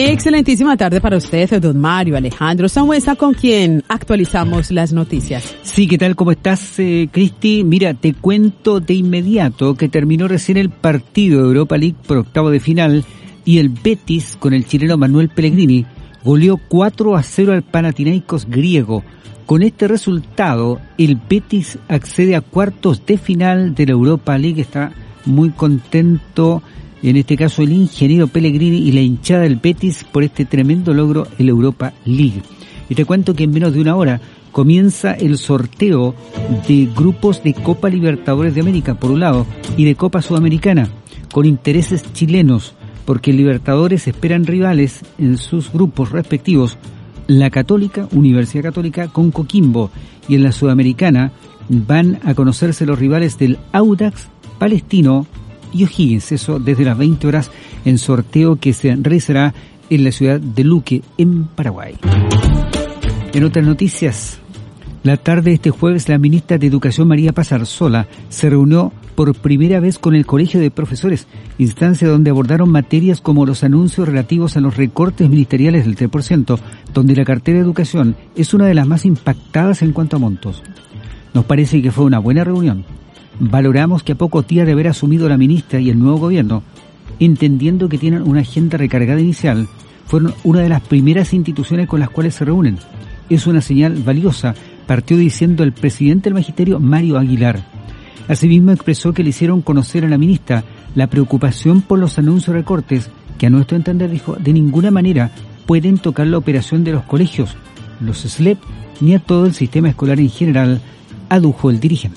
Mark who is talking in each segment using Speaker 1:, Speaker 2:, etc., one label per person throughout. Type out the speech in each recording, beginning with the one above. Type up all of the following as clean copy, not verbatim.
Speaker 1: Excelentísima tarde para usted, don Mario Alejandro Sanhueza, con quien actualizamos las noticias.
Speaker 2: Sí, ¿qué tal? ¿Cómo estás, Cristi? Mira, te cuento de inmediato que terminó recién el partido de Europa League por octavo de final y el Betis, con el chileno Manuel Pellegrini, goleó 4-0 al Panathinaikos griego. Con este resultado, el Betis accede a cuartos de final de la Europa League. Está muy contento, en este caso el ingeniero Pellegrini y la hinchada del Betis, por este tremendo logro en la Europa League. Y te cuento que en menos de una hora comienza el sorteo de grupos de Copa Libertadores de América, por un lado, y de Copa Sudamericana, con intereses chilenos, porque en Libertadores esperan rivales en sus grupos respectivos, la Católica, Universidad Católica, con Coquimbo, y en la Sudamericana van a conocerse los rivales del Audax, Palestino y O'Higgins, eso desde las 20 horas en sorteo que se realizará en la ciudad de Luque, en Paraguay. En otras noticias, la tarde de este jueves la ministra de Educación María Paz Arzola se reunió por primera vez con el Colegio de Profesores, instancia donde abordaron materias como los anuncios relativos a los recortes ministeriales del 3%, donde la cartera de educación es una de las más impactadas en cuanto a montos. Nos parece que fue una buena reunión. Valoramos que a pocos días de haber asumido la ministra y el nuevo gobierno, entendiendo que tienen una agenda recargada inicial, fueron una de las primeras instituciones con las cuales se reúnen. Es una señal valiosa, partió diciendo el presidente del Magisterio, Mario Aguilar. Asimismo expresó que le hicieron conocer a la ministra la preocupación por los anuncios de recortes, que a nuestro entender, dijo, de ninguna manera pueden tocar la operación de los colegios, los SLEP, ni a todo el sistema escolar en general, adujo el dirigente.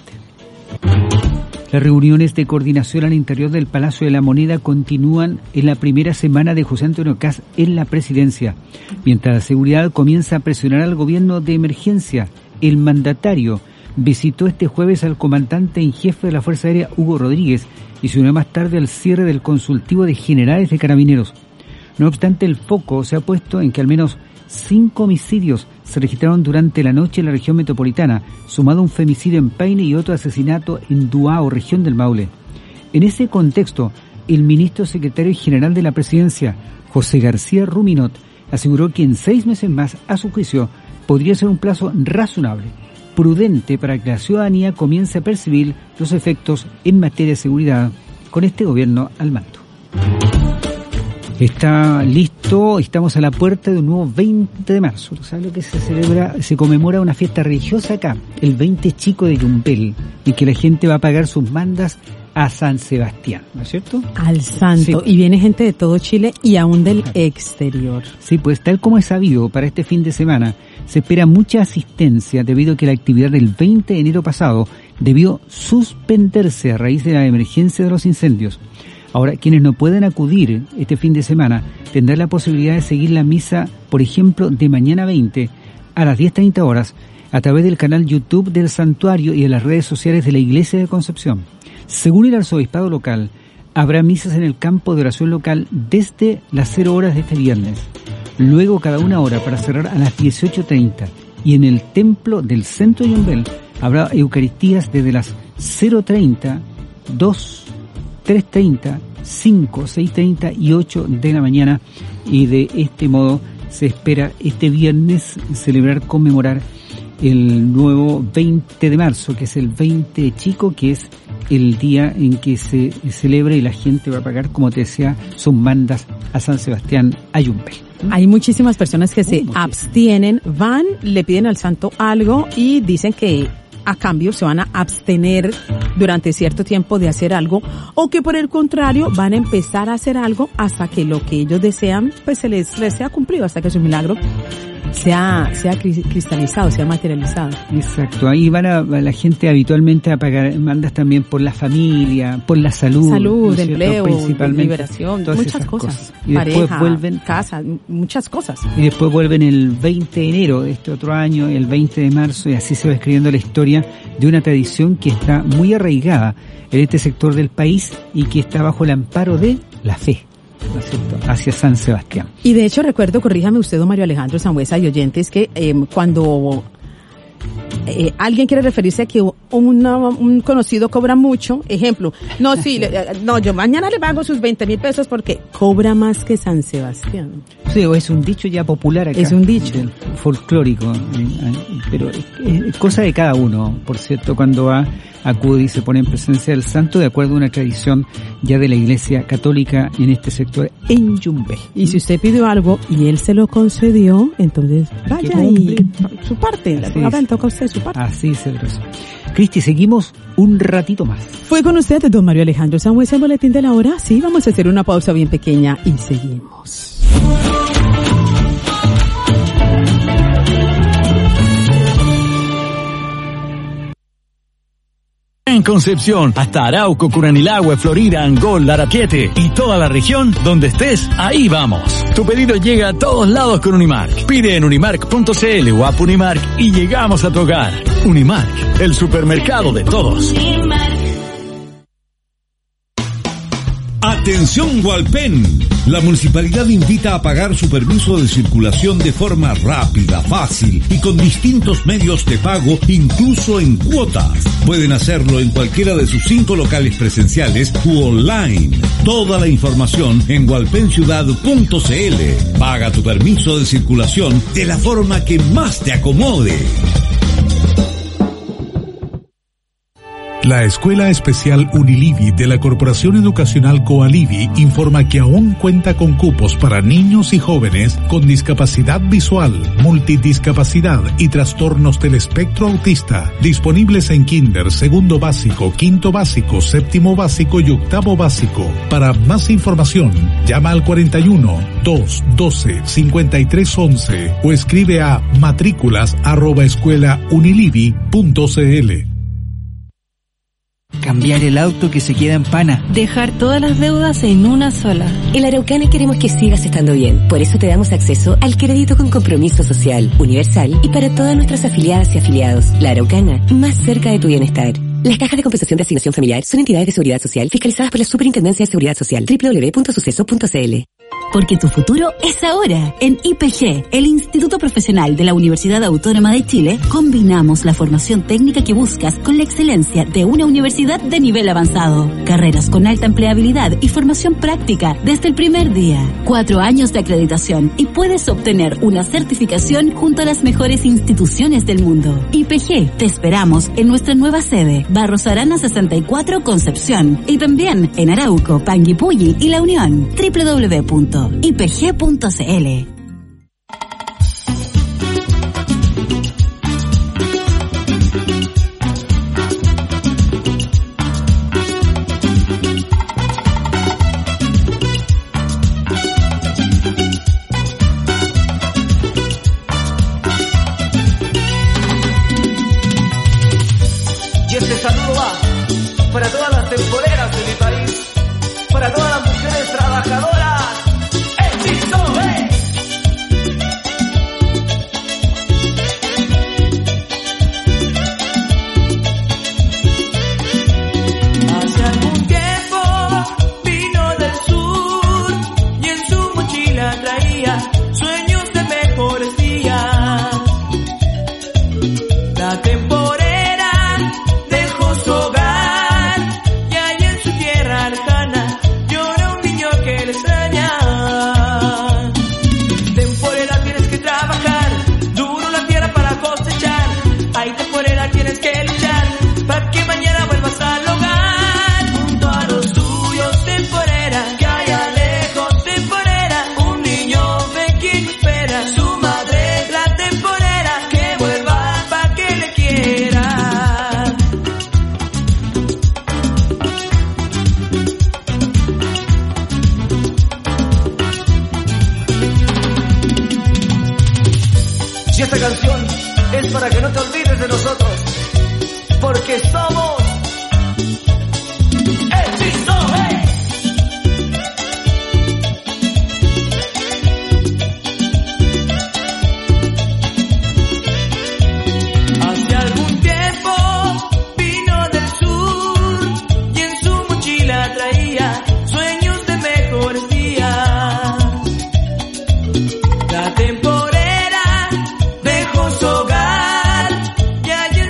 Speaker 2: Las reuniones de coordinación al interior del Palacio de la Moneda continúan en la primera semana de José Antonio Kast en la presidencia. Mientras la seguridad comienza a presionar al gobierno de emergencia, el mandatario visitó este jueves al comandante en jefe de la Fuerza Aérea, Hugo Rodríguez, y se unió más tarde al cierre del consultivo de generales de carabineros. No obstante, el foco se ha puesto en que al menos 5 homicidios se registraron durante la noche en la región metropolitana, sumado un femicidio en Paine y otro asesinato en Duao, región del Maule. En ese contexto, el ministro secretario general de la presidencia, José García Ruminot, aseguró que en 6 meses más, a su juicio, podría ser un plazo razonable, prudente para que la ciudadanía comience a percibir los efectos en materia de seguridad con este gobierno al mando. Está listo, estamos a la puerta de un nuevo 20 de marzo. ¿Sabes lo que se celebra? Se conmemora una fiesta religiosa acá, el 20 Chico de Yumbel, en que la gente va a pagar sus mandas a San Sebastián, ¿no es cierto?
Speaker 1: Al santo, sí. Y viene gente de todo Chile y aún del exterior.
Speaker 2: Sí, pues tal como es sabido, para este fin de semana se espera mucha asistencia debido a que la actividad del 20 de enero pasado debió suspenderse a raíz de la emergencia de los incendios. Ahora, quienes no puedan acudir este fin de semana tendrán la posibilidad de seguir la misa, por ejemplo, de mañana 20 a las 10:30 horas a través del canal YouTube del santuario y de las redes sociales de la Iglesia de Concepción. Según el arzobispado local, habrá misas en el campo de oración local desde las 0 horas de este viernes, luego cada 1 hora para cerrar a las 18:30, y en el templo del centro de Yumbel habrá eucaristías desde las 0:30, 2, 3:30, 5, 6:30 y 8 de la mañana, y de este modo se espera este viernes conmemorar el nuevo 20 de marzo, que es el 20 de Chico, que es el día en que se celebra y la gente va a pagar, como te decía, sus mandas a San Sebastián, a Yumbel.
Speaker 1: Hay muchísimas personas que se abstienen, van, le piden al santo algo y dicen que a cambio se van a abstener durante cierto tiempo de hacer algo, o que por el contrario van a empezar a hacer algo hasta que lo que ellos desean pues se les sea cumplido, hasta que su milagro sea cristalizado, sea materializado.
Speaker 2: Exacto, ahí van la gente habitualmente a pagar mandas también por la familia, por la salud, ¿no?
Speaker 1: Empleo,
Speaker 2: principalmente,
Speaker 1: liberación, muchas cosas.
Speaker 2: Y
Speaker 1: pareja,
Speaker 2: después vuelven,
Speaker 1: casa, muchas cosas.
Speaker 2: Y después vuelven el 20 de enero de este otro año, el 20 de marzo, y así se va escribiendo la historia de una tradición que está muy arraigada en este sector del país y que está bajo el amparo de la fe, ¿no es cierto?, hacia San Sebastián.
Speaker 1: Y de hecho recuerdo, corríjame usted, don Mario Alejandro Sanhueza y oyentes, que cuando alguien quiere referirse a que un conocido cobra mucho, ejemplo, yo mañana le pago sus 20,000 pesos porque cobra más que San Sebastián.
Speaker 2: Sí, o es un dicho ya popular acá.
Speaker 1: Es un dicho.
Speaker 2: Folclórico, pero es cosa de cada uno. Por cierto, cuando acude y se pone en presencia del santo, de acuerdo a una tradición ya de la Iglesia Católica en este sector, en Yumbel.
Speaker 1: Y si usted pidió algo y él se lo concedió, entonces vaya y su parte, toca usted su parte.
Speaker 2: Así es, Cedroso. Cristi, seguimos un ratito más.
Speaker 1: Fue con usted, don Mario Alejandro Sangüesa, el boletín de la hora. Sí, vamos a hacer una pausa bien pequeña y seguimos.
Speaker 3: En Concepción, hasta Arauco, Curanilahue, Florida, Angol, Larapiete y toda la región, donde estés, ahí vamos. Tu pedido llega a todos lados con Unimark. Pide en unimark.cl o app Unimark y llegamos a tu hogar. Unimark, el supermercado de todos.
Speaker 4: Atención Hualpén, la municipalidad invita a pagar su permiso de circulación de forma rápida, fácil y con distintos medios de pago, incluso en cuotas. Pueden hacerlo en cualquiera de sus 5 locales presenciales u online. Toda la información en hualpenciudad.cl. Paga tu permiso de circulación de la forma que más te acomode.
Speaker 5: La Escuela Especial Unilivi de la Corporación Educacional Coalivi informa que aún cuenta con cupos para niños y jóvenes con discapacidad visual, multidiscapacidad y trastornos del espectro autista, disponibles en kinder, segundo básico, quinto básico, séptimo básico y octavo básico. Para más información, llama al 41-212-5311 o escribe a matrículas@escuelaunilivi.cl.
Speaker 6: Cambiar el auto que se queda en pana.
Speaker 7: Dejar todas las deudas en una sola.
Speaker 8: En la Araucana queremos que sigas estando bien. Por eso te damos acceso al crédito con compromiso social, universal y para todas nuestras afiliadas y afiliados. La Araucana, más cerca de tu bienestar. Las cajas de compensación de asignación familiar son entidades de seguridad social fiscalizadas por la Superintendencia de Seguridad Social. www.suceso.cl.
Speaker 9: Porque tu futuro es ahora. En IPG, el Instituto Profesional de la Universidad Autónoma de Chile, combinamos la formación técnica que buscas con la excelencia de una universidad de nivel avanzado. Carreras con alta empleabilidad y formación práctica desde el primer día. 4 años de acreditación y puedes obtener una certificación junto a las mejores instituciones del mundo. IPG, te esperamos en nuestra nueva sede, Barros Arana 64, Concepción, y también en Arauco, Panguipulli y La Unión. www.ipg.cl.
Speaker 10: Y este saludo va para todas las temporeras de mi país, para todas las mujeres trabajadoras. La temporera dejó su hogar y allí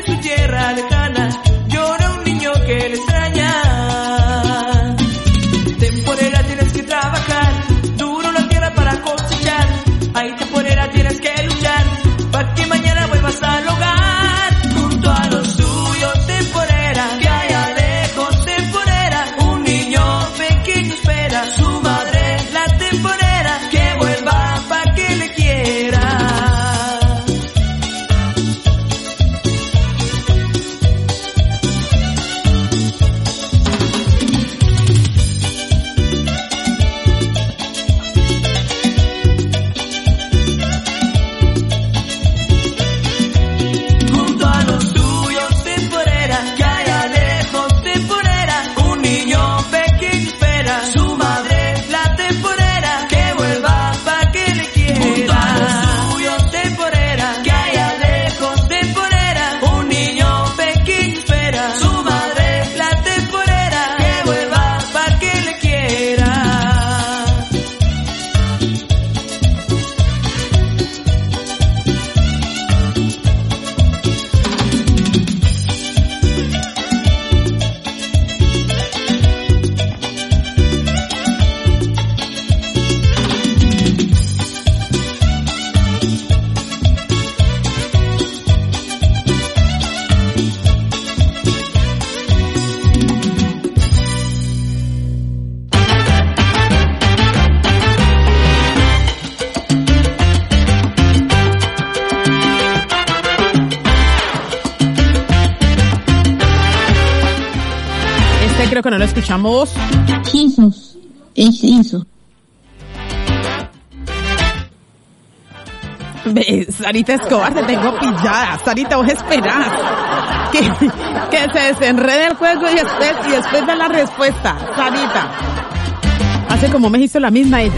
Speaker 1: que no lo escuchamos.
Speaker 11: Jesús, es eso.
Speaker 1: Sarita Escobar, te tengo pillada. Sarita, vos esperás que se desenrede el juego y después de la respuesta. Sarita, hace como me hizo la misma ella.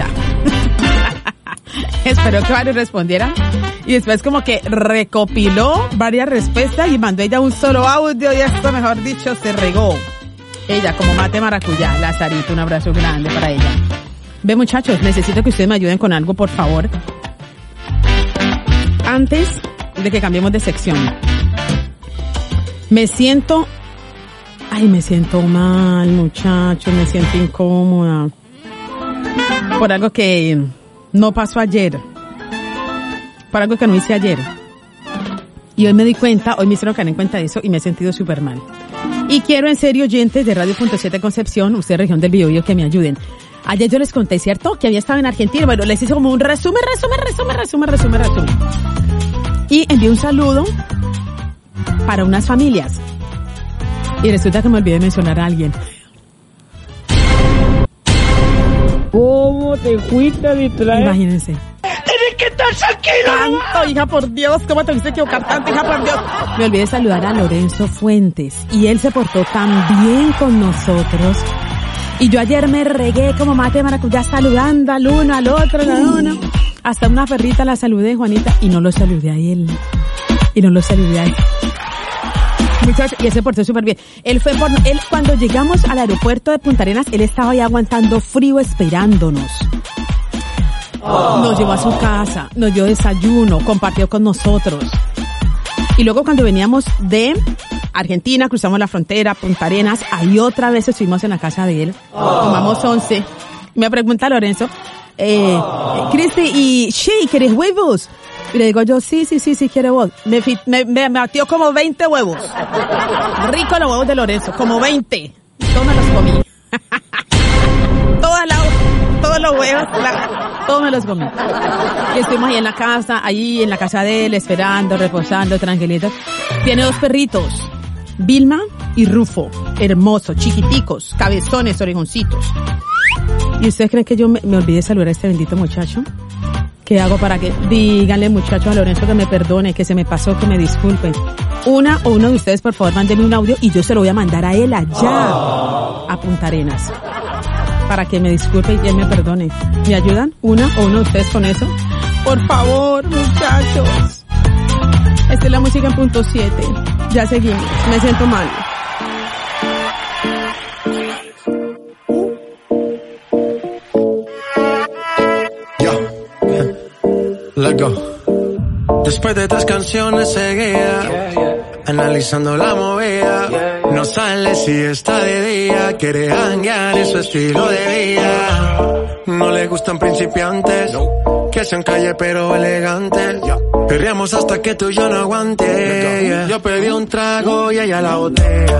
Speaker 1: Esperó que varios respondieran y después como que recopiló varias respuestas y mandó ella un solo audio y esto, mejor dicho, se regó. Ella como mate maracuyá, la Sarita, un abrazo grande para ella. Ve, muchachos, necesito que ustedes me ayuden con algo, por favor. Antes de que cambiemos de sección, me siento mal, muchachos, me siento incómoda por algo que no pasó ayer, por algo que no hice ayer. Y hoy me hicieron caer en cuenta de eso y me he sentido súper mal. Y quiero, en serio, oyentes de Radio.7 Concepción, ustedes región del Biobío, que me ayuden. Ayer yo les conté, ¿cierto?, que había estado en Argentina. Bueno, les hice como un resumen. Y envié un saludo para unas familias. Y resulta que me olvidé de mencionar a alguien.
Speaker 12: ¿Cómo te fuiste a distraer?
Speaker 1: Imagínense.
Speaker 12: ¡Tienes que estar tranquilo!
Speaker 1: Tanto, hija, por Dios, ¿cómo te fuiste a equivocar tanto, hija, por Dios? Me olvidé de saludar a Lorenzo Fuentes. Y él se portó tan bien con nosotros. Y yo ayer me regué como mate de maracuyá saludando al uno, al otro, al uno. Hasta una perrita la saludé, Juanita, y no lo saludé a él. Muchachos, y él se portó súper bien. Él cuando llegamos al aeropuerto de Punta Arenas, él estaba ahí aguantando frío esperándonos. Nos llevó a su casa, nos dio desayuno, compartió con nosotros. Y luego cuando veníamos de Argentina, cruzamos la frontera, Punta Arenas, ahí otra vez estuvimos en la casa de él. Tomamos 11. Me pregunta Lorenzo, Cristi, ¿y querés huevos? Y le digo yo, sí, quiero huevos. Me batió como 20 huevos. Rico los huevos de Lorenzo, como 20. Todos me los comí. Todos los huevos, todos me los comí. Y estuvimos ahí en la casa de él, esperando, reposando, tranquilitos. Tiene 2 perritos, Vilma y Rufo, hermosos, chiquiticos, cabezones, orejoncitos. ¿Y ustedes creen que yo me olvidé de saludar a este bendito muchacho? ¿Qué hago para que díganle, muchachos, a Lorenzo que me perdone, que se me pasó, que me disculpen? Uno de ustedes, por favor, mándenme un audio y yo se lo voy a mandar a él allá, a Punta Arenas, para que me disculpe y él me perdone. ¿Me ayudan? Uno de ustedes con eso. Por favor, muchachos. Esta es la música en punto 7. Ya seguimos. Me siento mal.
Speaker 13: Let's go. Después de 3 canciones seguidas, analizando la movida, no sale si está de día, quiere hanguear en su estilo de vida. No le gustan principiantes, que sean calle pero elegantes. Perreamos hasta que tú y yo no aguante. Yo pedí un trago y ella la botella.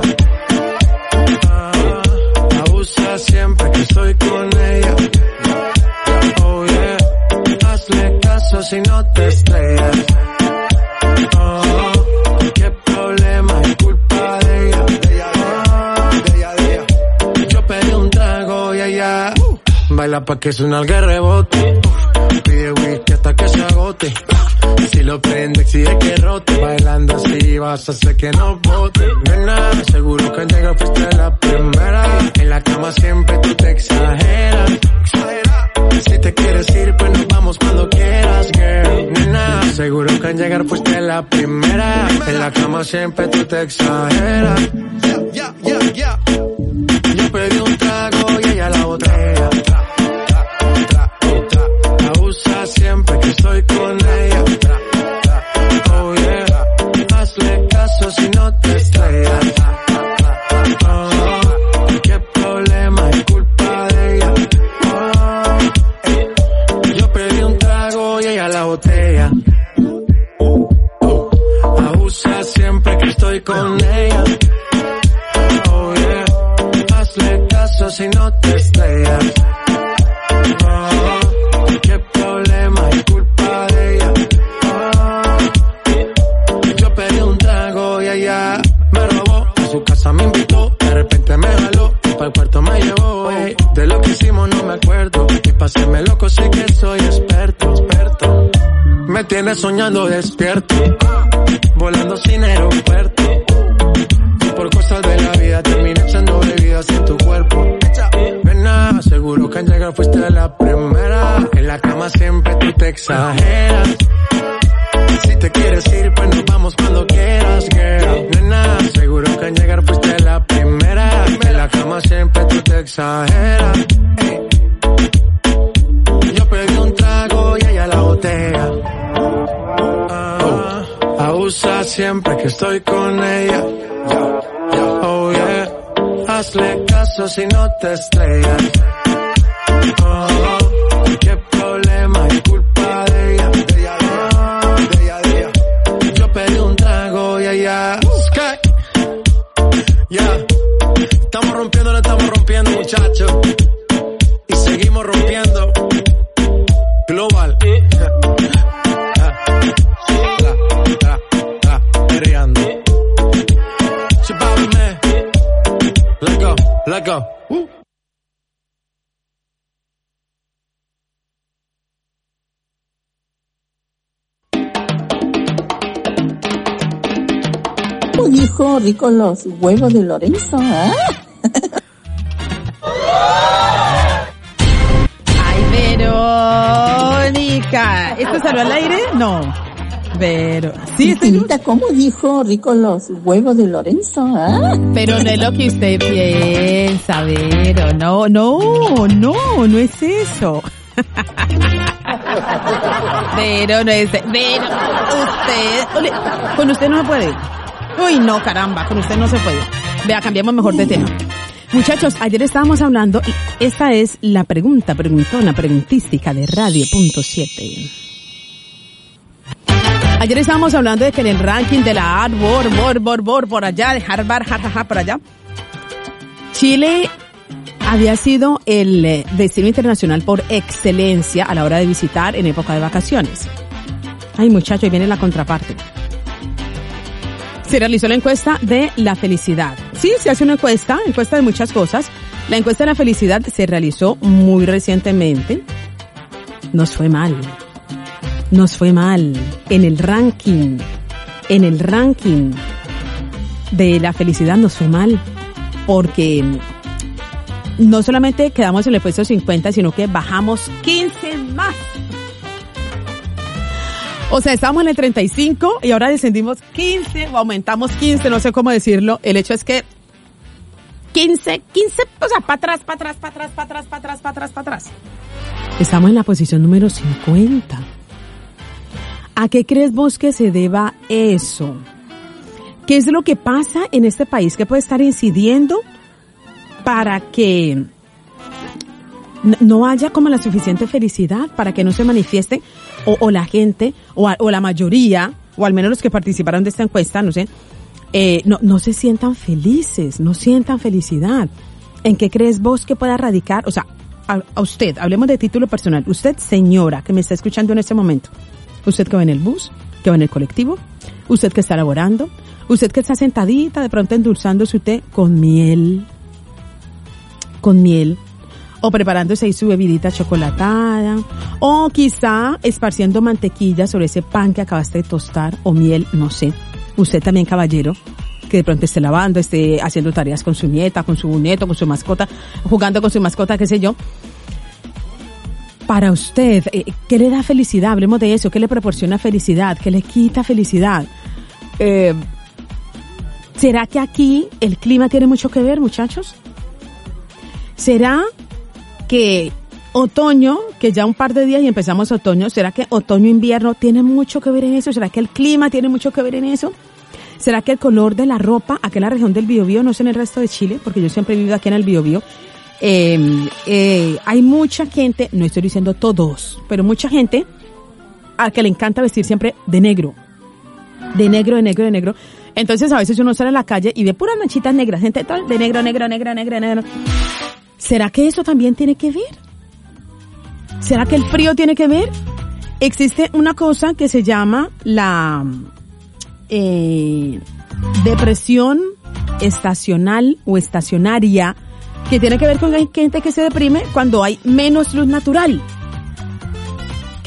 Speaker 13: Abusa siempre que estoy con ella. Oh yeah, hazle caso si no te estrellas. Oh, qué problema, es culpa de ella. Yo pedí un trago y ella baila pa' que suena el rebote. Pide whisky hasta que se agote. Si lo prende, exige que rote. Bailando así vas a hacer que no bote. Nena, seguro que llega fuiste la primera. En la cama siempre tú te exageras. Si te quieres ir, pues nos vamos cuando quieras, girl. Nena, seguro que al llegar fuiste la primera. En la cama siempre tú te exageras. Yo pedí un trago y ella la botella. Abusa siempre que estoy con ella. Oh yeah, hazle caso si no te estrellas. Oh, qué problema, es culpa de ella. Yo pedí un trago y ella la botella. Abusa siempre que estoy con ella. Oh yeah, hazle caso si no te estrellas. Oh, qué problema, es culpa de ella. Oh, yo pedí un trago y ella me robó. A su casa me invitó, de repente me jaló. Para me tienes soñando despierto, volando sin aeropuerto. Y por cosas de la vida terminé echando bebidas en tu cuerpo. Nena, seguro que al llegar fuiste la primera. En la cama siempre tú te exageras. Si te quieres ir, pues nos vamos cuando quieras, girl. Nena, seguro que al llegar fuiste la primera. En la cama siempre tú te exageras. Hey. Yo pedí un trago y ella la botella. Abusa siempre que estoy con ella. Oh yeah. Hazle caso si no te estrellas. Qué problema es culpa de ella. Yo pedí un trago y ella. Yeah. Estamos rompiendo, no estamos rompiendo, muchachos. Y seguimos rompiendo. Global. Perreando. Chupame. Let go, let go.
Speaker 11: ¿Cómo dijo rico los huevos de Lorenzo? ¿Eh?
Speaker 1: Ay, Verónica. ¿Esto salió al aire? No. Pero, sí,
Speaker 11: Cristinita, ¿cómo dijo rico los huevos de Lorenzo? ¿Eh?
Speaker 1: Pero no es lo que usted piensa, Vero. No es eso. Pero no es, Vero, usted, con usted no se puede. Uy, no, caramba, con usted no se puede. Vea, cambiamos mejor de tema. Muchachos, ayer estábamos hablando, y esta es la preguntística de Radio.7. Ayer estábamos hablando de que en el ranking de la Harvard, por allá, de Harvard, por allá, Chile había sido el destino internacional por excelencia a la hora de visitar en época de vacaciones. Ay, muchachos, ahí viene la contraparte. Se realizó la encuesta de la felicidad. Sí, se hace una encuesta de muchas cosas. La encuesta de la felicidad se realizó muy recientemente. Nos fue mal. En el ranking de la felicidad nos fue mal. Porque no solamente quedamos en el puesto 50, sino que bajamos 15 más. O sea, estábamos en el 35 y ahora descendimos 15 o aumentamos 15, no sé cómo decirlo. El hecho es que 15, o sea, para atrás. Estamos en la posición número 50. ¿A qué crees vos que se deba eso? ¿Qué es lo que pasa en este país que puede estar incidiendo para que no haya como la suficiente felicidad, para que no se manifieste o la gente o la mayoría, o al menos los que participaron de esta encuesta, no sé, no se sientan felices, no sientan felicidad? ¿En qué crees vos que pueda radicar? O sea, a usted, hablemos de título personal, usted, señora, que me está escuchando en este momento, usted que va en el bus, que va en el colectivo, usted que está laborando, usted que está sentadita de pronto endulzando su té con miel, o preparándose ahí su bebidita chocolatada, o quizá esparciendo mantequilla sobre ese pan que acabaste de tostar, o miel, no sé. Usted también, caballero, que de pronto esté lavando, esté haciendo tareas con su nieta, con su nieto, con su mascota, jugando con su mascota, qué sé yo. Para usted, ¿qué le da felicidad? Hablemos de eso. ¿Qué le proporciona felicidad? ¿Qué le quita felicidad? ¿Será que aquí el clima tiene mucho que ver, muchachos? ¿Será que otoño, que ya un par de días y empezamos otoño, será que otoño-invierno tiene mucho que ver en eso? ¿Será que el clima tiene mucho que ver en eso? ¿Será que el color de la ropa, aquí en la región del Biobío, no sé en el resto de Chile, porque yo siempre he vivido aquí en el Biobío, hay mucha gente, no estoy diciendo todos, pero mucha gente a que le encanta vestir siempre de negro. De negro. Entonces a veces uno sale a la calle y ve puras manchitas negras, gente de negro. ¿Será que eso también tiene que ver? ¿Será que el frío tiene que ver? Existe una cosa que se llama la depresión estacional o estacionaria, que tiene que ver con gente que se deprime cuando hay menos luz natural.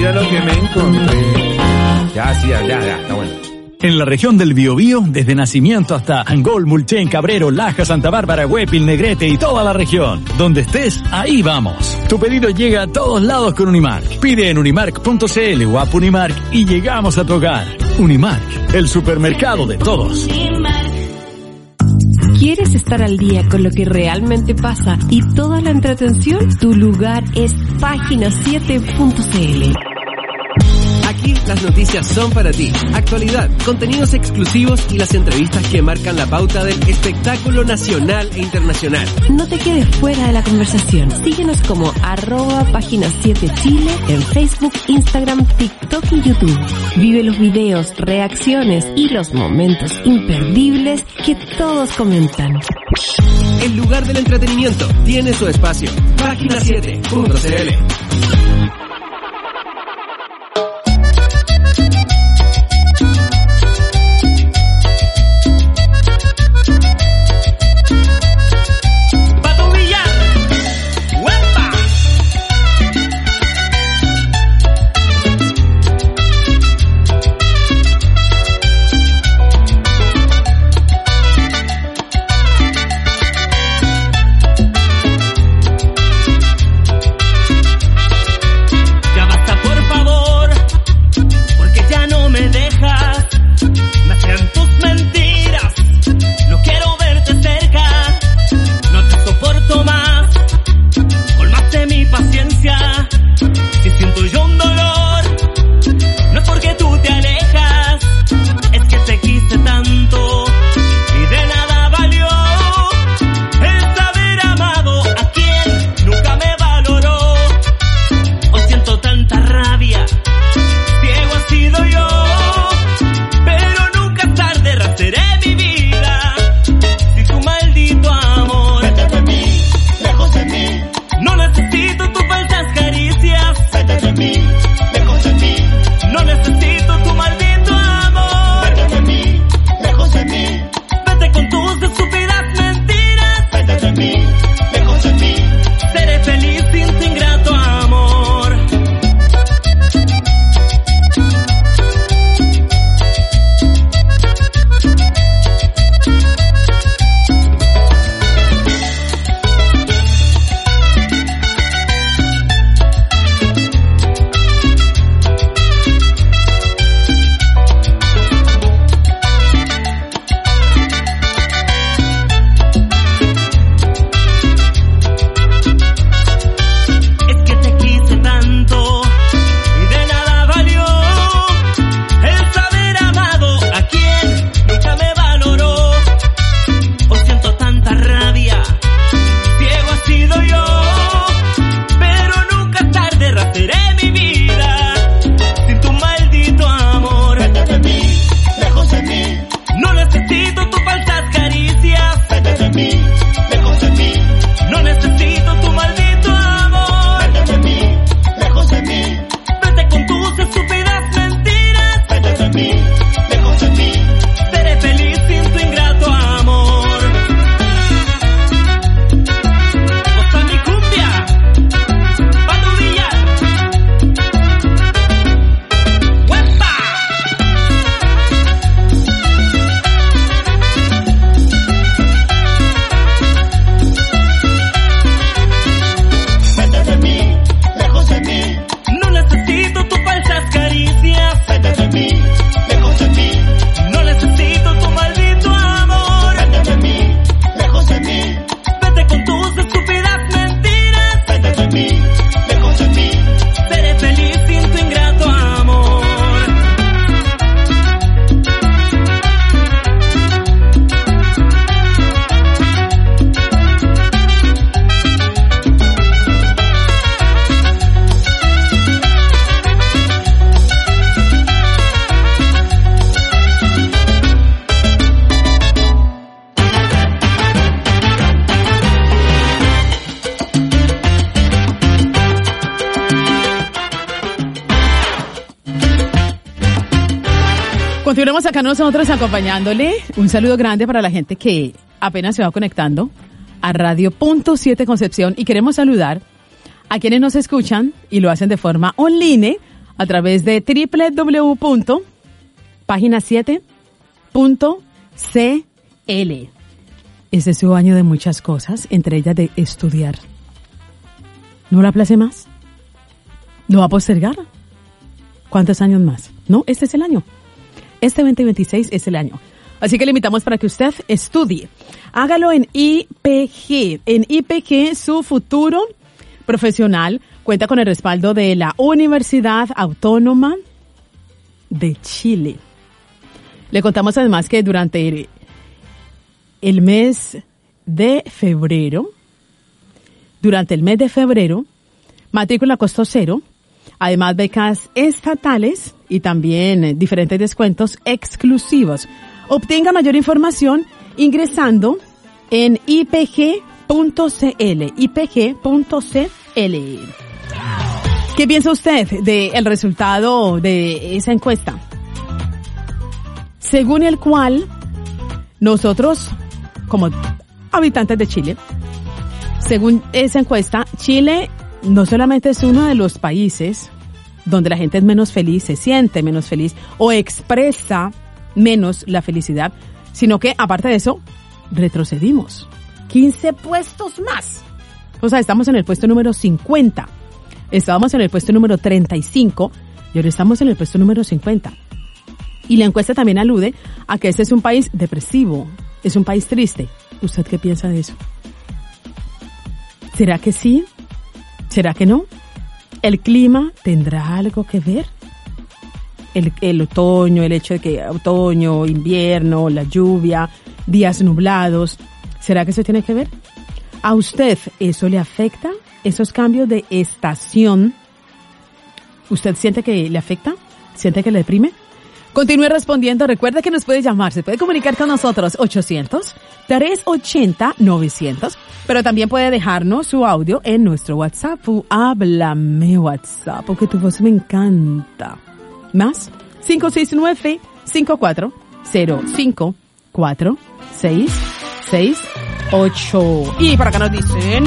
Speaker 14: mira lo que me encontré. Ya, sí, ya, está bueno.
Speaker 3: En la región del Biobío, desde Nacimiento hasta Angol, Mulchen, Cabrero, Laja, Santa Bárbara, Huépil, Negrete y toda la región. Donde estés, ahí vamos. Tu pedido llega a todos lados con Unimark. Pide en unimark.cl o app Unimark y llegamos a tu hogar. Unimark, el supermercado de todos.
Speaker 15: ¿Quieres estar al día con lo que realmente pasa y toda la entretención? Tu lugar es página7.cl.
Speaker 16: Aquí las noticias son para ti. Actualidad, contenidos exclusivos y las entrevistas que marcan la pauta del espectáculo nacional e internacional.
Speaker 15: No te quedes fuera de la conversación. Síguenos como @página7chile en Facebook, Instagram, TikTok y YouTube. Vive los videos, reacciones y los momentos imperdibles que todos comentan.
Speaker 16: El lugar del entretenimiento tiene su espacio. Página7.cl.
Speaker 1: Continuamos acá nosotros acompañándole. Un saludo grande para la gente que apenas se va conectando a Radio Punto 7 Concepción, y queremos saludar a quienes nos escuchan y lo hacen de forma online a través de www.pagina7.cl. Ese es su año de muchas cosas, entre ellas de estudiar. ¿No la place más? ¿Lo va a postergar? ¿Cuántos años más? No, este es el año. Este 2026 es el año. Así que le invitamos para que usted estudie. Hágalo en IPG. En IPG, su futuro profesional cuenta con el respaldo de la Universidad Autónoma de Chile. Le contamos además que durante el mes de febrero, matrícula costo cero, además becas estatales y también diferentes descuentos exclusivos. Obtenga mayor información ingresando en ipg.cl, ipg.cl. ¿Qué piensa usted del resultado de esa encuesta? Según el cual nosotros, como habitantes de Chile, según esa encuesta, Chile no solamente es uno de los países donde la gente es menos feliz, se siente menos feliz o expresa menos la felicidad, sino que aparte de eso, retrocedimos 15 puestos más. O sea, estamos en el puesto número 50. Estábamos en el puesto número 35 y ahora estamos en el puesto número 50. Y la encuesta también alude a que este es un país depresivo, es un país triste. ¿Usted qué piensa de eso? ¿Será que sí? ¿Será que no? ¿El clima tendrá algo que ver? El otoño, el hecho de que otoño, invierno, la lluvia, días nublados, ¿será que eso tiene que ver? ¿A usted eso le afecta? ¿Esos cambios de estación? ¿Usted siente que le afecta? ¿Siente que le deprime? Continúe respondiendo. Recuerda que nos puede llamar, se puede comunicar con nosotros 800-380-900, pero también puede dejarnos su audio en nuestro WhatsApp. Háblame WhatsApp, porque tu voz me encanta. Más 569-540-54668. Y por acá nos dicen...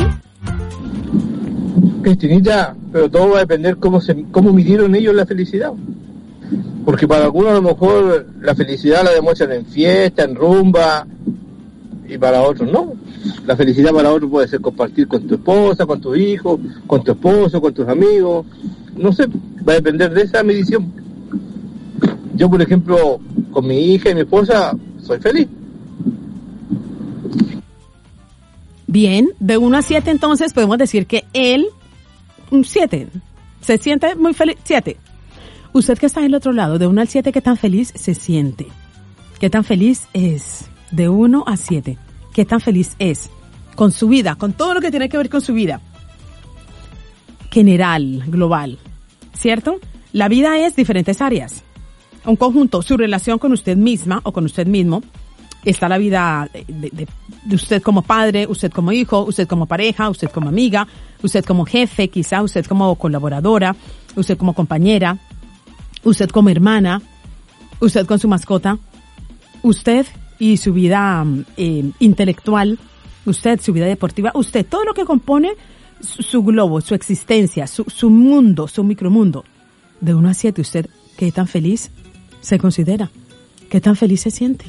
Speaker 17: Cristinita, pero todo va a depender cómo midieron ellos la felicidad. Porque para algunos a lo mejor la felicidad la demuestran en fiesta, en rumba, y para otros no. La felicidad para otros puede ser compartir con tu esposa, con tus hijos, con tu esposo, con tus amigos. No sé, va a depender de esa medición. Yo, por ejemplo, con mi hija y mi esposa, soy feliz.
Speaker 1: Bien, de 1 a 7 entonces podemos decir que él, un 7, se siente muy feliz, 7. Usted que está del otro lado, de 1 al 7, ¿qué tan feliz se siente? ¿Qué tan feliz es? De 1 a 7, ¿qué tan feliz es? Con su vida, con todo lo que tiene que ver con su vida. General, global, ¿cierto? La vida es diferentes áreas. Un conjunto, su relación con usted misma o con usted mismo. Está la vida de usted como padre, usted como hijo, usted como pareja, usted como amiga, usted como jefe, quizá usted como colaboradora, usted como compañera, usted como hermana, usted con su mascota, usted y su vida intelectual, usted, su vida deportiva, usted, todo lo que compone su globo, su existencia, su mundo, su micromundo. De 1 a 7, ¿usted qué tan feliz se considera? ¿Qué tan feliz se siente?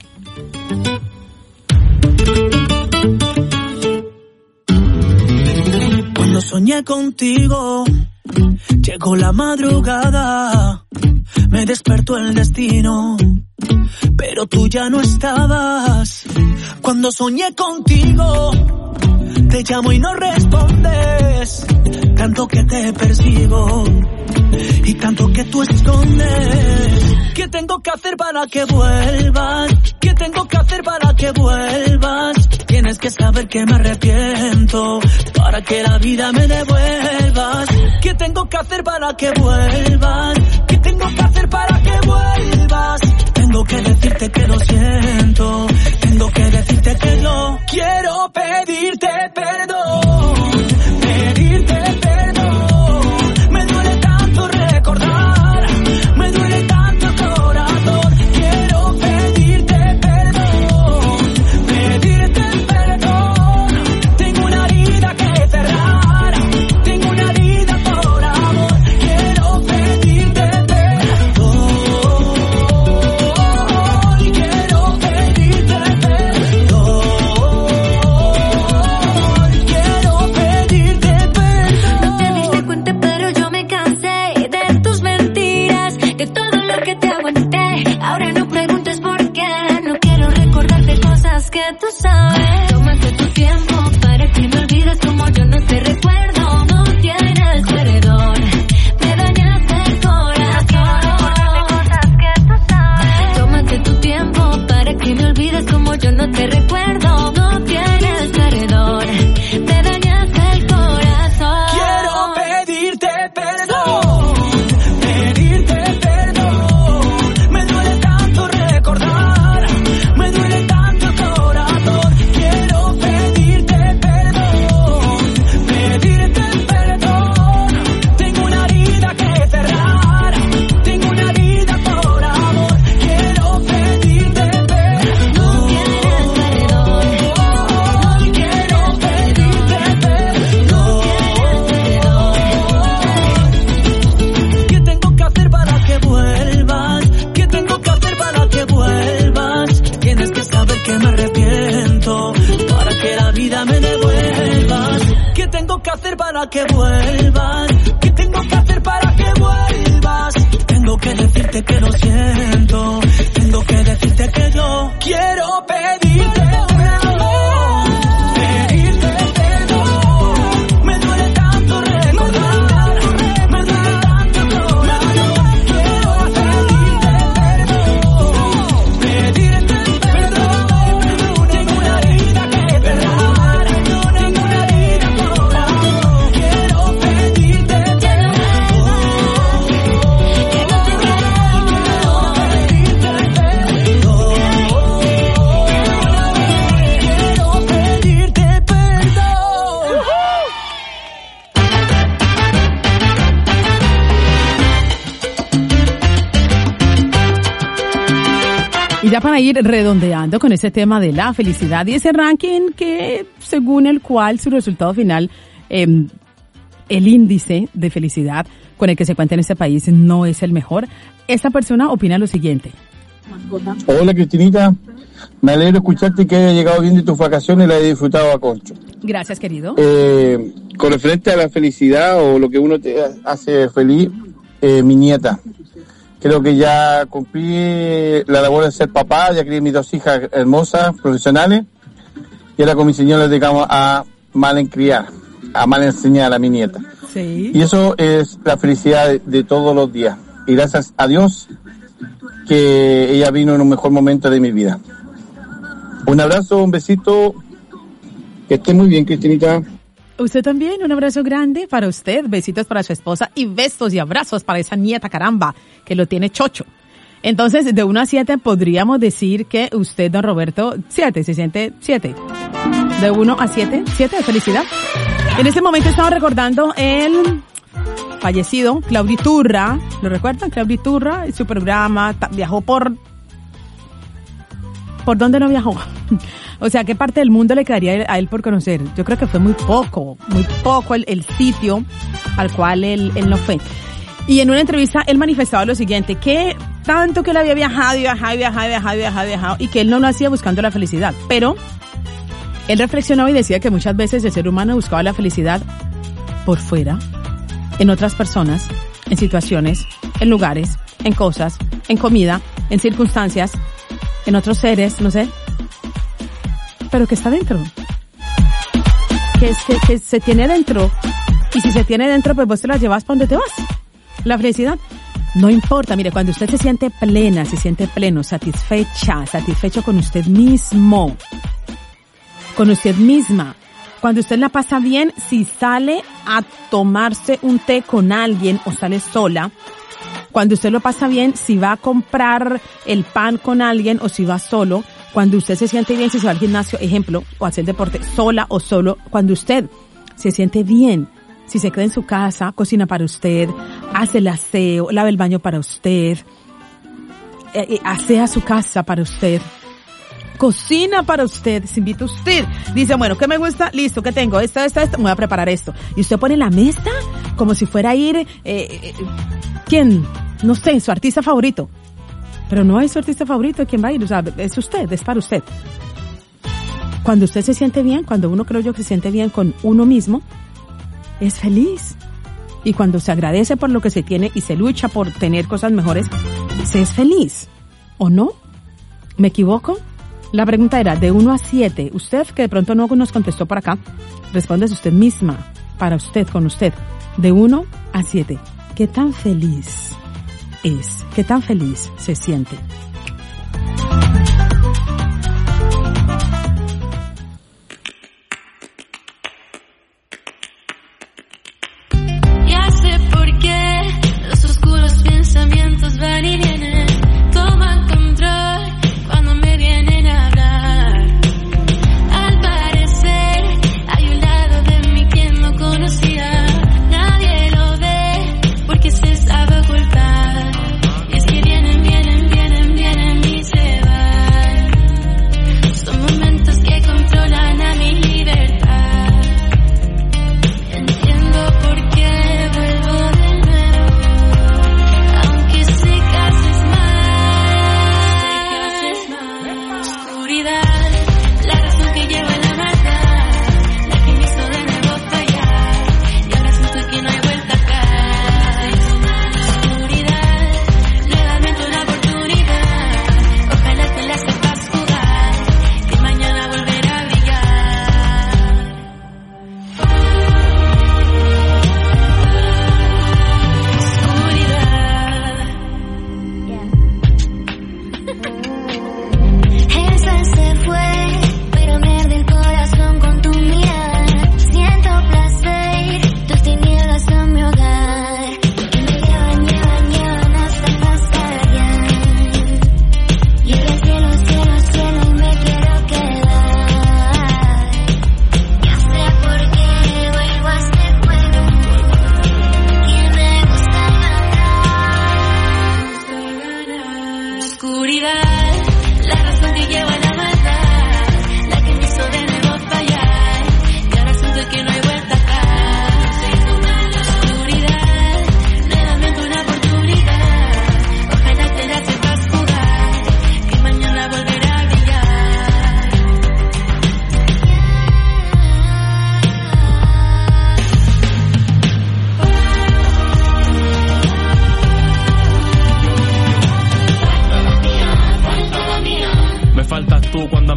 Speaker 18: Cuando soñé contigo, llegó la madrugada, me despertó el destino, pero tú ya no estabas. Cuando soñé contigo, te llamo y no respondes, tanto que te persigo y tanto que tú escondes. ¿Qué tengo que hacer para que vuelvas? ¿Qué tengo que hacer para que vuelvas? Tienes que saber que me arrepiento para que la vida me devuelvas. ¿Qué tengo que hacer para que vuelvas? ¿Qué tengo que hacer para que vuelvas? Tengo que decirte que lo siento, tengo que decirte que no quiero pedirte perdón, pedirte perdón. Me duele tanto recordar, me duele tanto el corazón. Quiero pedirte perdón, pedirte perdón. Tengo una herida que cerrar, tengo una herida por amor. Quiero pedirte para que vuelvas? ¿Qué tengo que hacer para que vuelvas? Tengo que decirte que lo siento. Tengo que decirte que yo quiero pedirte perdón. Pedirte perdón. Me duele tanto recordar. Me duele tanto llorar. Quiero pedirte perdón. Tengo una herida que cerrar. Ninguna herida toda. Quiero pedirte perdón.
Speaker 1: Y ya para ir redondeando con ese tema de la felicidad y ese ranking que según el cual su resultado final, el índice de felicidad con el que se cuenta en este país no es el mejor, esta persona opina lo siguiente.
Speaker 17: Hola Cristinita, me alegro escucharte que haya llegado bien de tus vacaciones y la he disfrutado a concho.
Speaker 1: Gracias, querido.
Speaker 17: Con referente a la felicidad o lo que uno te hace feliz, mi nieta. Creo que ya cumplí la labor de ser papá, ya crié mis 2 hijas hermosas, profesionales, y ahora con mi señor les dedicamos a mal criar, a mal enseñar a mi nieta.
Speaker 1: Sí.
Speaker 17: Y eso es la felicidad de todos los días. Y gracias a Dios que ella vino en un mejor momento de mi vida. Un abrazo, un besito, que esté muy bien, Cristinita.
Speaker 1: Usted también, un abrazo grande para usted, besitos para su esposa y besos y abrazos para esa nieta, caramba, que lo tiene chocho. Entonces, de 1 a 7 podríamos decir que usted, don Roberto, 7, se siente 7. De 1 a 7, 7 de felicidad. En este momento estamos recordando el fallecido Claudio Iturra. ¿Lo recuerdan? Claudio Iturra, su programa viajó ¿por dónde no viajó? O sea, ¿qué parte del mundo le quedaría a él por conocer? Yo creo que fue muy poco el sitio al cual él no fue. Y en una entrevista él manifestaba lo siguiente, que tanto que él había viajado y que él no lo hacía buscando la felicidad. Pero él reflexionaba y decía que muchas veces el ser humano buscaba la felicidad por fuera, en otras personas, en situaciones, en lugares, en cosas, en comida, en circunstancias, en otros seres, no sé, pero que está dentro, que se tiene dentro, y si se tiene dentro, pues vos te la llevas para donde te vas. La felicidad no importa. Mire, cuando usted se siente plena, se siente pleno, satisfecho con usted mismo, con usted misma, cuando usted la pasa bien, si sale a tomarse un té con alguien o sale sola, cuando usted lo pasa bien, si va a comprar el pan con alguien o si va solo, cuando usted se siente bien, si se va al gimnasio, ejemplo, o a hacer deporte sola o solo, cuando usted se siente bien, si se queda en su casa, cocina para usted, hace el aseo, lava el baño para usted, asea su casa para usted, cocina para usted, se invita a usted, dice, bueno, ¿qué me gusta? Listo, ¿qué tengo? Esto, me voy a preparar esto. Y usted pone la mesa como si fuera a ir, ¿quién? No sé, su artista favorito. Pero no es su artista favorito quien va a ir, o sea, es usted, es para usted. Cuando usted se siente bien, cuando uno creo yo que se siente bien con uno mismo, es feliz. Y cuando se agradece por lo que se tiene y se lucha por tener cosas mejores, se es feliz. ¿O no? ¿Me equivoco? La pregunta era, de 1 a 7, usted que de pronto no nos contestó por acá, responde usted misma, para usted, con usted, de 1 a 7. ¿Qué tan feliz es? ¿Qué tan feliz se siente?
Speaker 19: Ya sé por qué los oscuros pensamientos van y vienen, toman control cuando me vienen a hablar. Al parecer hay un lado de mí que no conocía, nadie lo ve porque se sabe ocultar. Y es que vienen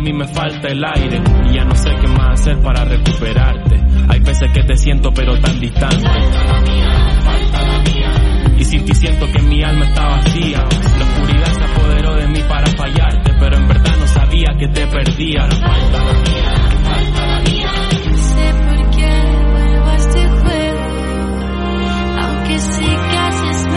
Speaker 20: mí me falta el aire y ya no sé qué más hacer para recuperarte. Hay veces que te siento pero tan distante. Falta la mía. Y sin ti siento que mi alma está vacía. La oscuridad se apoderó de mí para fallarte, pero en verdad no sabía que te perdía. Falta la mía, falta la mía.
Speaker 19: Sé por qué vuelvo a este juego, aunque sé que haces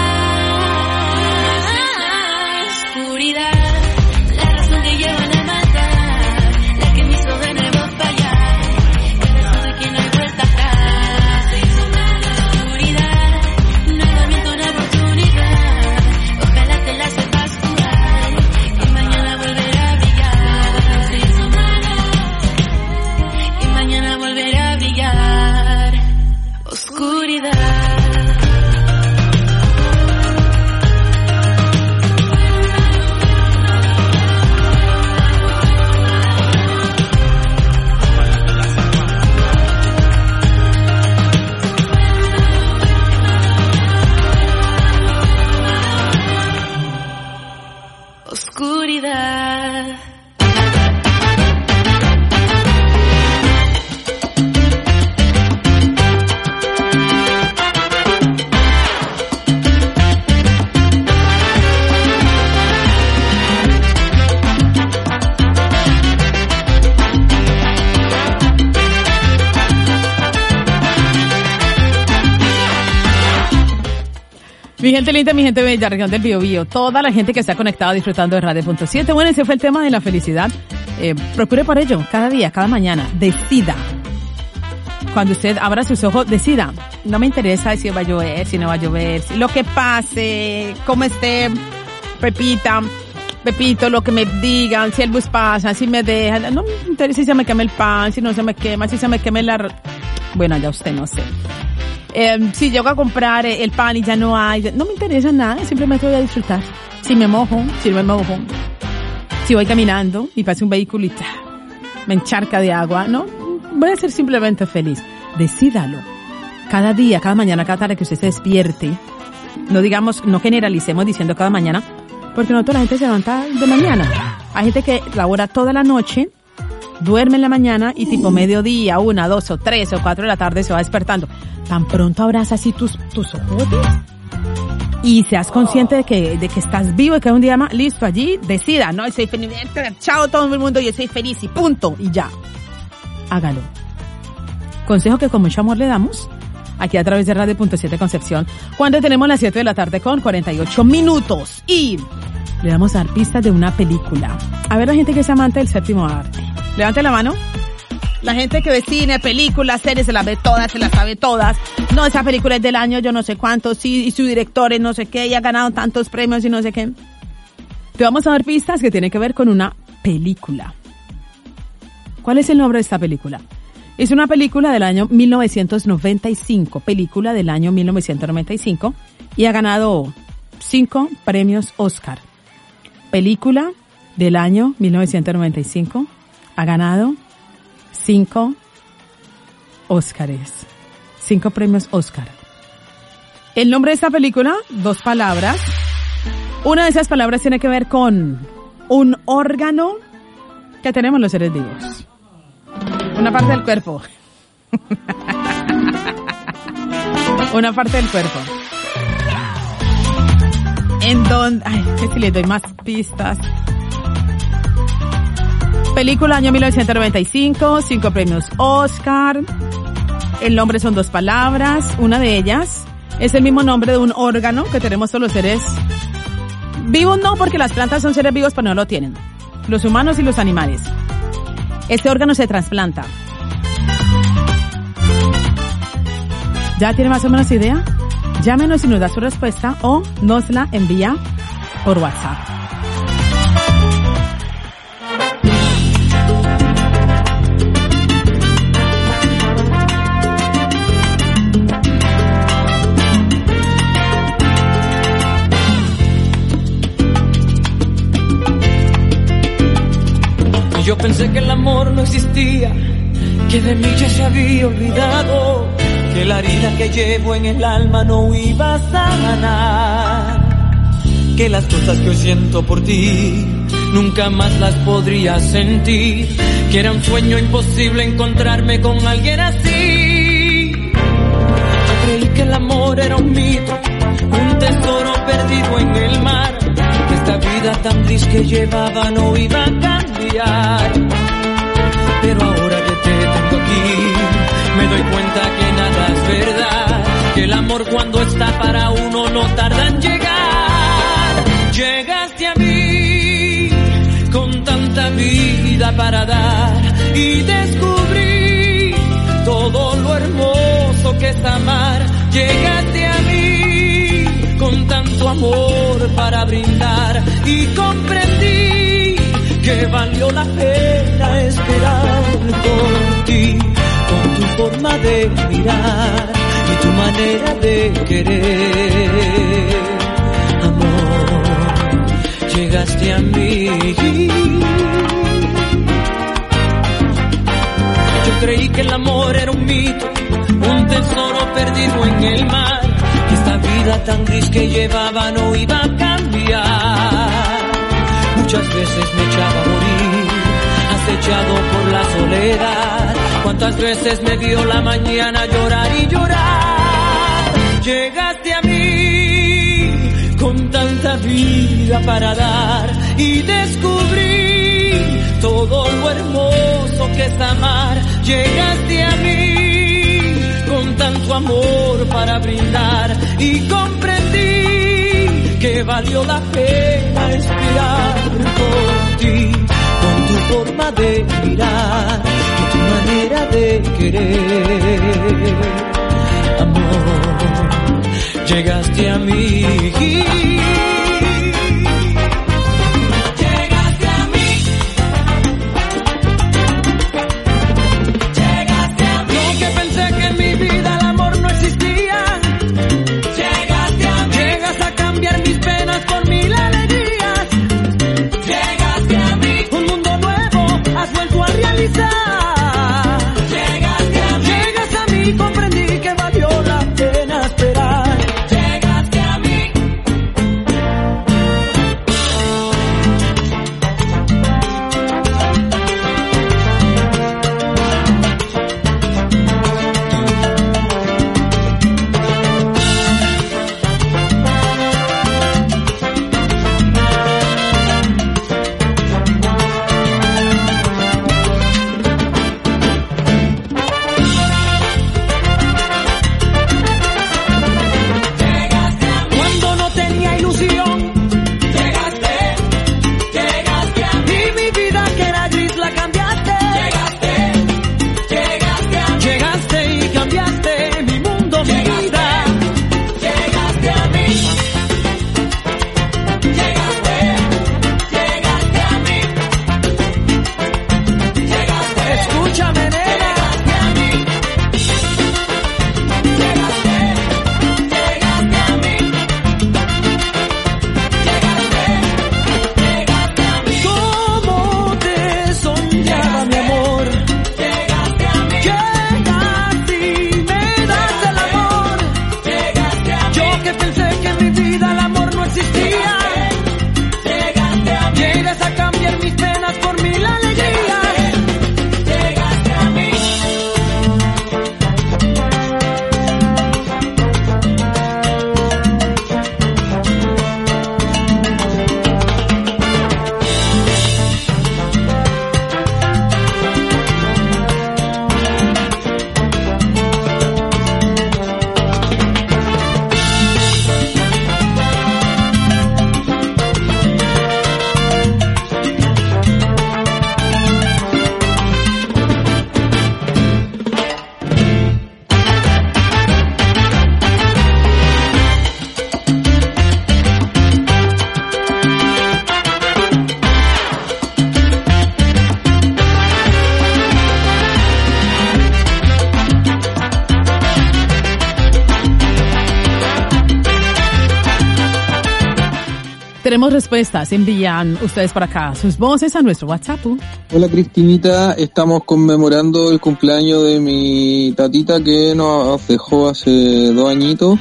Speaker 19: más. Oscuridad, la razón que lleva la maldad, la que me hizo de nuevo fallar. Y ahora sé que no hay vuelta atrás. Oscuridad, nuevamente una oportunidad. Ojalá te la sepas jugar y mañana volverá a brillar. Y mañana volverá a brillar. Oscuridad. Oscuridad.
Speaker 1: Mi gente linda, mi gente bella, región del Biobío, toda la gente que está conectada disfrutando de Radio.7. Bueno, ese fue el tema de la felicidad. Procure por ello, cada día, cada mañana. Decida. Cuando usted abra sus ojos, decida. No me interesa si va a llover, si no va a llover, si lo que pase, cómo esté Pepito, lo que me digan, si el bus pasa, si me dejan. No me interesa si se me quema el pan, si no se me quema, si se me quema bueno, ya usted no sé. Si llego a comprar el pan y ya no hay, no me interesa nada, simplemente voy a disfrutar. Si me mojo, si no me mojo, si voy caminando y pasa un vehículo y me encharca de agua, no, voy a ser simplemente feliz. Decídalo. Cada día, cada mañana, cada tarde que usted se despierte, no generalicemos diciendo cada mañana, porque no toda la gente se levanta de mañana. Hay gente que labora toda la noche, duerme en la mañana y tipo mediodía, 1, 2 o 3 o 4 de la tarde se va despertando. Tan pronto abrazas así tus ojos y seas consciente de que estás vivo y que es un día más, listo, allí, decida, no, soy feliz, chao todo el mundo, yo soy feliz y punto, y ya. Hágalo. Consejo que con mucho amor le damos aquí a través de Radio.7 Concepción, cuando tenemos las 7 de la tarde con 48 minutos y le vamos a dar pistas de una película. A ver, la gente que es amante del séptimo arte, levante la mano. La gente que ve cine, películas, series, se las ve todas, se las sabe todas. No, esa película es del año yo no sé cuánto, sí, y su director es no sé qué, y ha ganado tantos premios y no sé qué. Te vamos a dar pistas que tienen que ver con una película. ¿Cuál es el nombre de esta película? Es una película del año 1995, película del año 1995, y ha ganado 5 premios Oscar. Película del año 1995, ha ganado 5 Óscares, 5 premios Oscar. El nombre de esta película, 2 palabras. Una de esas palabras tiene que ver con un órgano que tenemos los seres vivos. Una parte del cuerpo. Una parte del cuerpo. En donde, si le doy más pistas. Película año 1995, 5 premios Oscar. El nombre son 2 palabras. Una de ellas es el mismo nombre de un órgano que tenemos todos los seres vivos, no, porque las plantas son seres vivos, pero no lo tienen. Los humanos y los animales. Este órgano se trasplanta. ¿Ya tiene más o menos idea? Llámenos y nos da su respuesta o nos la envía por WhatsApp.
Speaker 18: Yo pensé que el amor no existía, que de mí ya se había olvidado, que la herida que llevo en el alma no iba a sanar, que las cosas que hoy siento por ti
Speaker 21: nunca más las podría sentir, que era un sueño imposible encontrarme con alguien así. Yo creí que el amor era un mito, un tesoro perdido en el mar, que esta vida tan gris que llevaba no iba a cambiar. Pero ahora que te tengo aquí, me doy cuenta que nada es verdad, que el amor cuando está para uno no tarda en llegar. Llegaste a mí con tanta vida para dar y descubrí todo lo hermoso que es amar. Llegaste a mti con tanto amor para brindar y comprendí que valió la pena esperar por ti, con tu forma de mirar y tu manera de querer. Amor, llegaste a mí. Yo creí que el amor era un mito, un tesoro perdido en el mar, que esta vida tan gris que llevaba no iba a cambiar. Muchas veces me echaba a morir, acechado por la soledad. Cuántas veces me vio la mañana llorar y llorar. Llegaste a mí con tanta vida para dar y descubrí todo lo hermoso que es amar. Llegaste a mí con tanto amor para brindar y comprendí que valió la pena esperar por ti, con tu forma de mirar y tu manera de querer. Amor, llegaste a mí. Llegas a mí, comprendí que valió la pena esperar. Llegaste a mí.
Speaker 1: Tenemos respuestas, envían ustedes por acá sus voces a nuestro WhatsApp.
Speaker 22: Hola Cristinita, estamos conmemorando el cumpleaños de mi tatita que nos dejó hace 2 añitos.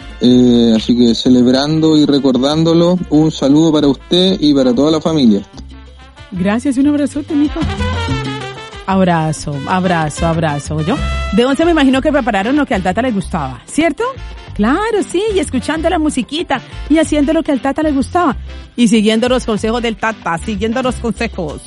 Speaker 22: Así que celebrando y recordándolo, un saludo para usted y para toda la familia.
Speaker 1: Gracias y un abrazote, mijo. Abrazo. Yo de 11 me imagino que prepararon lo que al Tata le gustaba, ¿cierto? Claro, sí, y escuchando la musiquita y haciendo lo que al Tata le gustaba. Y siguiendo los consejos del Tata, siguiendo los consejos.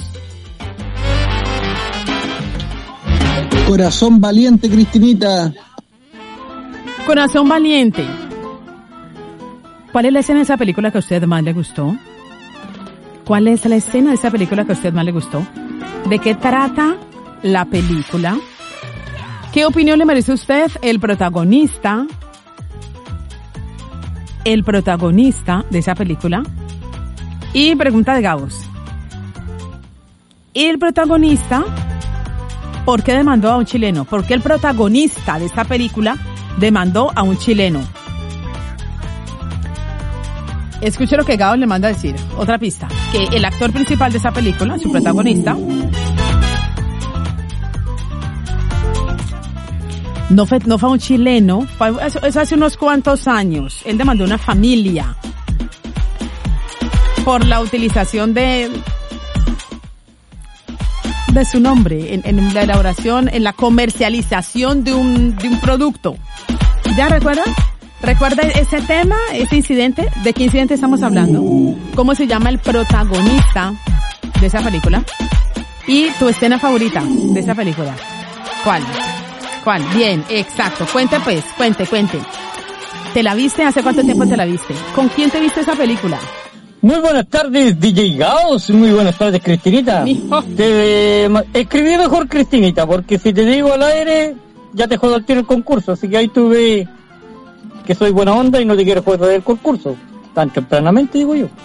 Speaker 22: Corazón valiente, Cristinita.
Speaker 1: Corazón valiente. ¿Cuál es la escena de esa película que a usted más le gustó? ¿Cuál es la escena de esa película que a usted más le gustó? ¿De qué trata la película? ¿Qué opinión le merece a usted el protagonista de esa película? Y pregunta de Gabos. El protagonista, ¿por qué demandó a un chileno? ¿Por qué el protagonista de esta película demandó a un chileno? Escuche lo que Gabos le manda a decir. Otra pista. Que el actor principal de esa película, su protagonista, no fue un chileno. Eso hace unos cuantos años. Él demandó a una familia por la utilización de su nombre en la elaboración, en la comercialización de un producto. ¿Ya recuerdan? ¿Recuerda ese tema, ese incidente? ¿De qué incidente estamos hablando? ¿Cómo se llama el protagonista de esa película? ¿Y tu escena favorita de esa película? ¿Cuál? Bien, exacto. Cuente. ¿Te la viste? ¿Hace cuánto tiempo te la viste? ¿Con quién te viste esa película?
Speaker 2: Muy buenas tardes, DJ Gaos. Muy buenas tardes, Cristinita. Te escribí mejor Cristinita, porque si te digo al aire, ya te jodo al tiro el concurso. Así que ahí tuve que soy buena onda y no te quiero joder el concurso. Tan tempranamente, digo yo.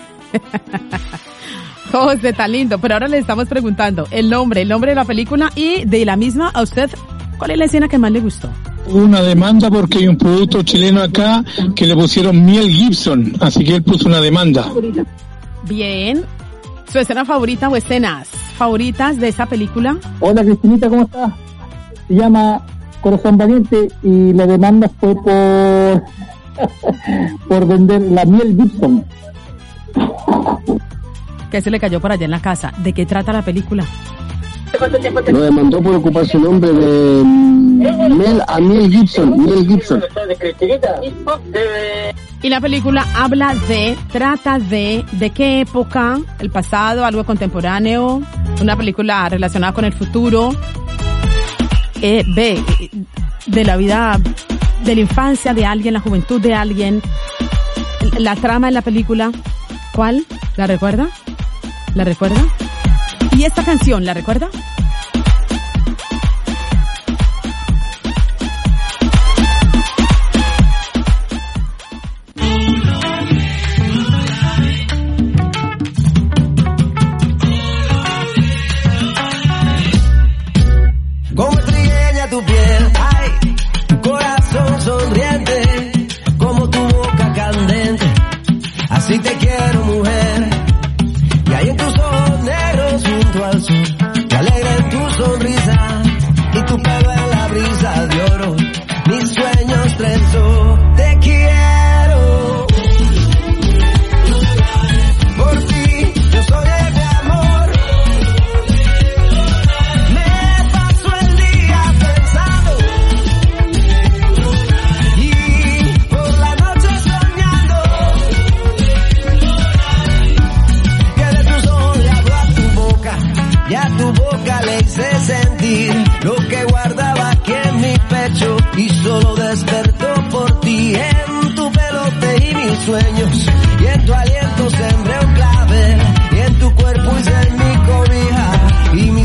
Speaker 1: José, tan lindo. Pero ahora le estamos preguntando el nombre de la película y de la misma a usted, ¿cuál es la escena que más le gustó?
Speaker 4: Una demanda porque hay un producto chileno acá que le pusieron miel Gibson, así que él puso una demanda.
Speaker 1: Bien. ¿Su escena favorita o escenas favoritas de esa película?
Speaker 2: Hola, Cristinita, ¿cómo estás? Se llama Corazón Valiente y la demanda fue por vender la miel Gibson.
Speaker 1: ¿Qué se le cayó por allá en la casa? ¿De qué trata la película?
Speaker 2: Lo demandó por ocupar su nombre de miel Gibson.
Speaker 1: Y la película trata de qué época, el pasado, algo contemporáneo, una película relacionada con el futuro, de la vida, de la infancia de alguien, la juventud de alguien, la trama de la película. ¿Cuál? ¿La recuerda? ¿Y esta canción, la recuerda?
Speaker 23: Como trigueña tu piel, ay, tu corazón sonriente, como tu boca candente, así te quiero, mujer. Y hay en tus ojos negros junto al sol, te alegra en tu sonrisa, y tu pelo en la brisa de oro, mis sueños trenzó, te quiero. Por ti, yo soy el de amor. Me paso el día pensando, y por la noche soñando, que de tus ojos le hablo a tu boca, y a tu boca le hice sentir lo que guardaba aquí en mi pecho, y solo despertó por ti, en tu pelo te di mis sueños, y en tu